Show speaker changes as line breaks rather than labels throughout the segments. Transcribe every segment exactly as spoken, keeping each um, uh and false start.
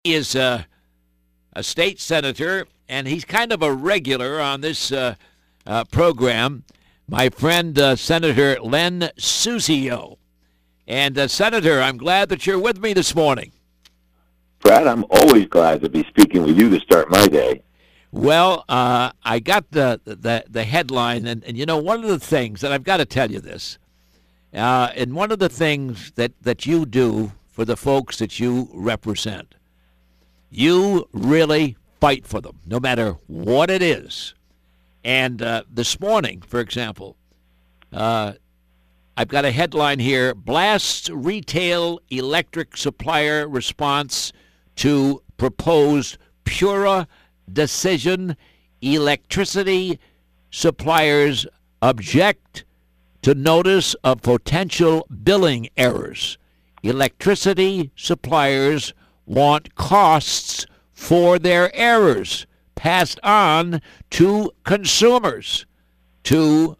He is uh, a state senator, and he's kind of a regular on this uh, uh, program. My friend, uh, Senator Len Suzio. And, uh, Senator, I'm glad that you're with me this morning.
Brad, I'm always glad to be speaking with you to start my day.
Well, uh, I got the, the, the headline, and, and, you know, one of the things, and I've got to tell you this, uh, and one of the things that, that you do for the folks that you represent, you really fight for them, no matter what it is. And uh, this morning, for example, uh, I've got a headline here, blasts retail electric supplier response to proposed Pura decision. Electricity suppliers object to notice of potential billing errors. Electricity suppliers want costs for their errors passed on to consumers to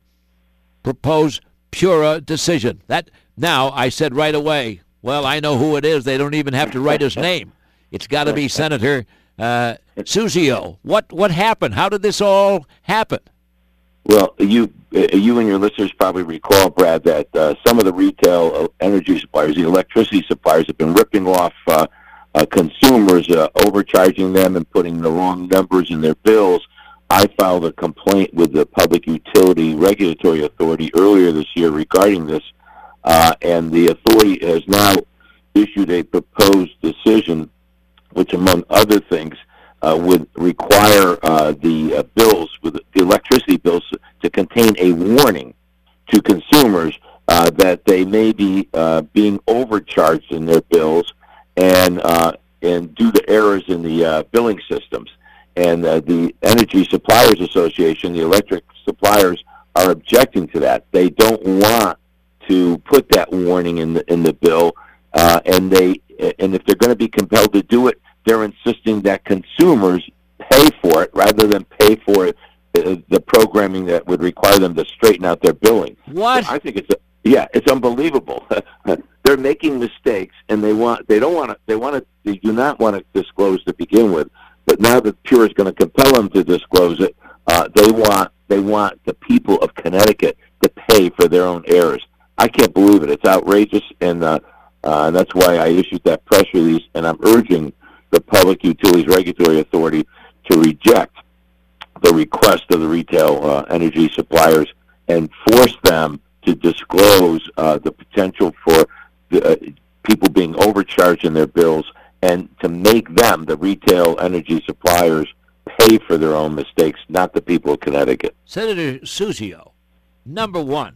propose Pura decision. That now I said right away, well, I know who it is. They don't even have to write his name. It's got to be Senator uh, Suzio. What what happened? How did this all happen?
Well, you you and your listeners probably recall, Brad, that uh, some of the retail energy suppliers, the electricity suppliers, have been ripping off uh, uh, consumers, uh, overcharging them and putting the wrong numbers in their bills. I filed a complaint with the Public Utility Regulatory Authority earlier this year regarding this, uh, and the authority has now issued a proposed decision, which, among other things, uh, would require uh, the uh, bills, with the electricity bills, to contain a warning to consumers uh, that they may be uh, being overcharged in their bills, and uh, and due to errors in the uh, billing systems. And uh, the Energy Suppliers Association, the electric suppliers, are objecting to that. They don't want to put that warning in the in the bill, uh, and they and if they're going to be compelled to do it, they're insisting that consumers pay for it rather than pay for it, the, the programming that would require them to straighten out their billing.
What?
So I think it's a, yeah, it's unbelievable. They're making mistakes, and they want they don't want to they want to they do not want to disclose to begin with. But now that Pura is going to compel them to disclose it, uh, they want they want the people of Connecticut to pay for their own errors. I can't believe it. It's outrageous, and uh, uh, that's why I issued that press release. And I'm urging the Public Utilities Regulatory Authority to reject the request of the retail uh, energy suppliers and force them to disclose uh, the potential for the, uh, people being overcharged in their bills, and to make them, the retail energy suppliers, pay for their own mistakes, not the people of Connecticut.
Senator Suzio, number one,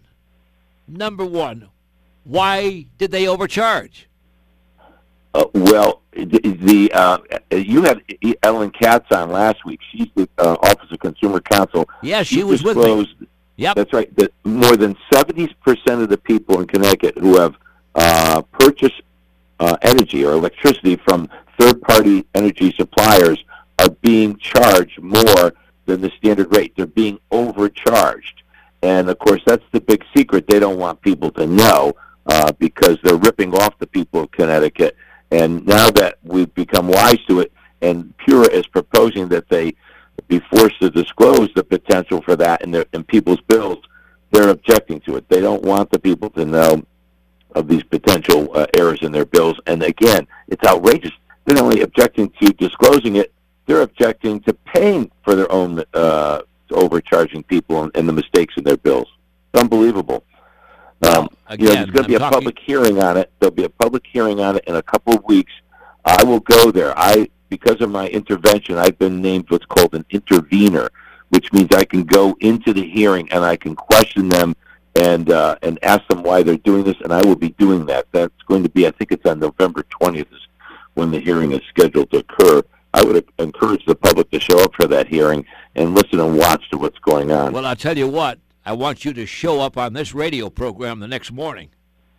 number one, why did they overcharge?
Uh, well, the, the uh, you had Ellen Katz on last week. She's the uh, Office of Consumer Counsel.
Yeah, she, she was with me. Yep.
That's right. That more than seventy percent of the people in Connecticut who have uh, purchased Uh, energy or electricity from third-party energy suppliers are being charged more than the standard rate. They're being overcharged. And, of course, that's the big secret they don't want people to know uh, because they're ripping off the people of Connecticut. And now that we've become wise to it, and Pura is proposing that they be forced to disclose the potential for that in, their, in people's bills, they're objecting to it. They don't want the people to know of these potential uh, errors in their bills. And again, it's outrageous. They're not only objecting to disclosing it, they're objecting to paying for their own uh, overcharging people and, and the mistakes in their bills. It's unbelievable. Um,
Again,
you know, there's going to be a
talking...
public hearing on it. There'll be a public hearing on it in a couple of weeks. I will go there. I, because of my intervention, I've been named what's called an intervener, which means I can go into the hearing and I can question them and uh, and ask them why they're doing this, and I will be doing that. That's going to be, I think it's on November twentieth is when the hearing is scheduled to occur. I would encourage the public to show up for that hearing and listen and watch to what's going on.
Well, I'll tell you what, I want you to show up on this radio program the next morning.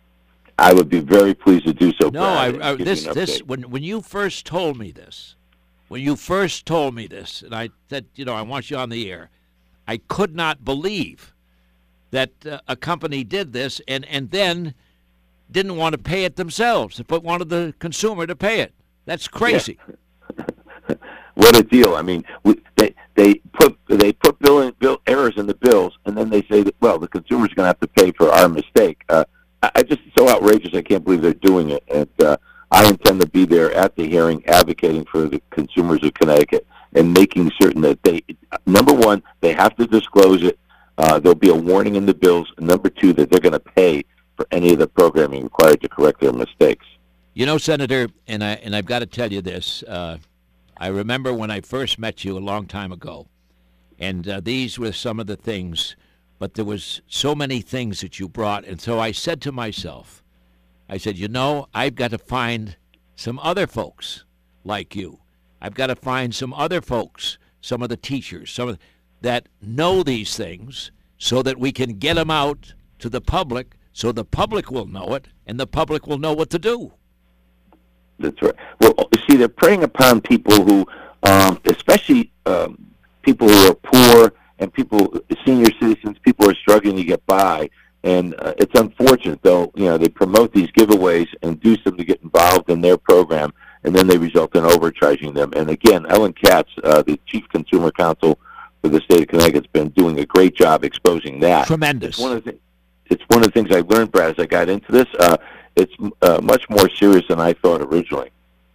I would be very pleased to do so,
No,
Brad,
I, I, this, this, when, when you first told me this, when you first told me this, and I said, you know, I want you on the air, I could not believe that uh, a company did this and, and then didn't want to pay it themselves, but wanted the consumer to pay it. That's crazy.
Yeah. What a deal! I mean, we, they they put they put bill, in, bill errors in the bills, and then they say that, well, the consumer's going to have to pay for our mistake. Uh, I, I just so outrageous. I can't believe they're doing it. And uh, I intend to be there at the hearing, advocating for the consumers of Connecticut and making certain that they, number one, they have to disclose it. Uh, there'll be a warning in the bills. And number two, that they're going to pay for any of the programming required to correct their mistakes.
You know, Senator, and I and I've got to tell you this. Uh, I remember when I first met you a long time ago, and uh, these were some of the things, but there was so many things that you brought, and so I said to myself, I said, you know, I've got to find some other folks like you. I've got to find some other folks, some of the teachers, some of the, that know these things, so that we can get them out to the public, so the public will know it, and the public will know what to do.
That's right. Well, see, they're preying upon people who, um, especially um, people who are poor and people, senior citizens, people who are struggling to get by. And uh, it's unfortunate, though. You know, they promote these giveaways and induce them to get involved in their program, and then they result in overcharging them. And again, Ellen Katz, uh, the Chief Consumer Counsel for the state of Connecticut, has been doing a great job exposing that.
Tremendous.
It's one of the, it's one of the things I learned, Brad, as I got into this. Uh, It's uh, much more serious than I thought originally.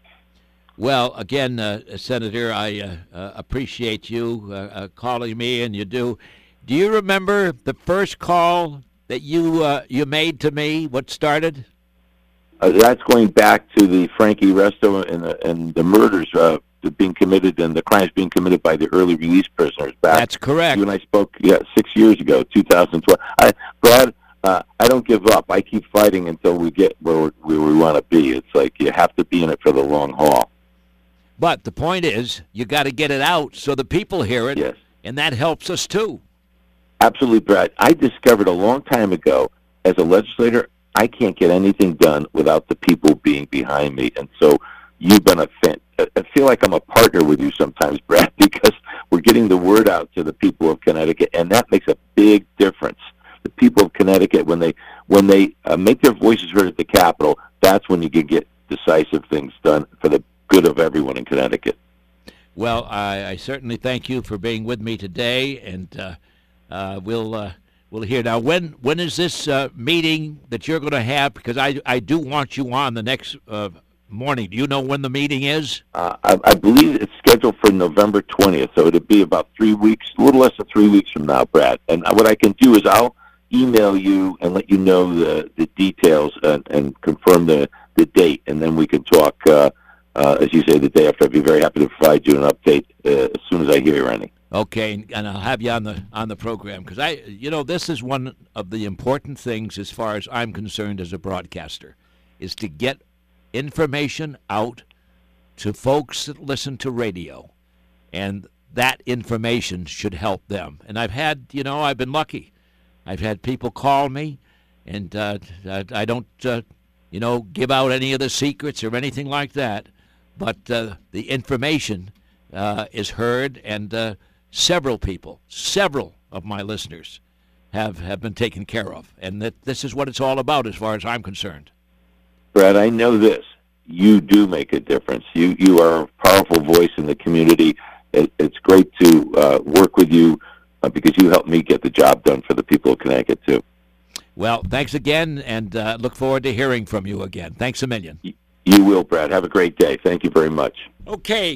Well, again, uh, Senator, I uh, uh, appreciate you uh, uh, calling me, and you do. Do you remember the first call that you uh, you made to me? What started?
Uh, that's going back to the Frankie Resto and the, and the murders uh, being committed and the crimes being committed by the early release prisoners. Back.
That's correct.
You and I spoke yeah, six years ago, two thousand twelve. I, Brad. Uh, I don't give up. I keep fighting until we get where, where we want to be. It's like you have to be in it for the long haul.
But the point is, you got to get it out so the people hear it,
yes.
And that helps us too.
Absolutely, Brad. I discovered a long time ago, as a legislator, I can't get anything done without the people being behind me. And so you've been a fan. I feel like I'm a partner with you sometimes, Brad, because we're getting the word out to the people of Connecticut, and that makes a big difference. The people of Connecticut, when they when they uh, make their voices heard at the Capitol, that's when you can get decisive things done for the good of everyone in Connecticut.
Well, I, I certainly thank you for being with me today, and uh, uh, we'll uh, we'll hear now. When when is this uh, meeting that you're going to have? Because I I do want you on the next uh, morning. Do you know when the meeting is?
Uh, I, I believe it's scheduled for November twentieth, so it'll be about three weeks, a little less than three weeks from now, Brad. And what I can do is I'll email you and let you know the, the details and, and confirm the, the date, and then we can talk, uh, uh, as you say, the day after. I'd be very happy to provide you an update uh, as soon as I hear any.
Okay, and I'll have you on the on the program, because I, you know, this is one of the important things as far as I'm concerned as a broadcaster, is to get information out to folks that listen to radio, and that information should help them. And I've had, you know, I've been lucky. I've had people call me, and uh, I don't, uh, you know, give out any of the secrets or anything like that. But uh, the information uh, is heard, and uh, several people, several of my listeners have, have been taken care of. And that this is what it's all about as far as I'm concerned.
Brad, I know this. You do make a difference. You, you are a powerful voice in the community. It, it's great to uh, work with you. Uh, because you helped me get the job done for the people of Connecticut, too.
Well, thanks again, and uh, look forward to hearing from you again. Thanks a million.
You will, Brad. Have a great day. Thank you very much.
Okay.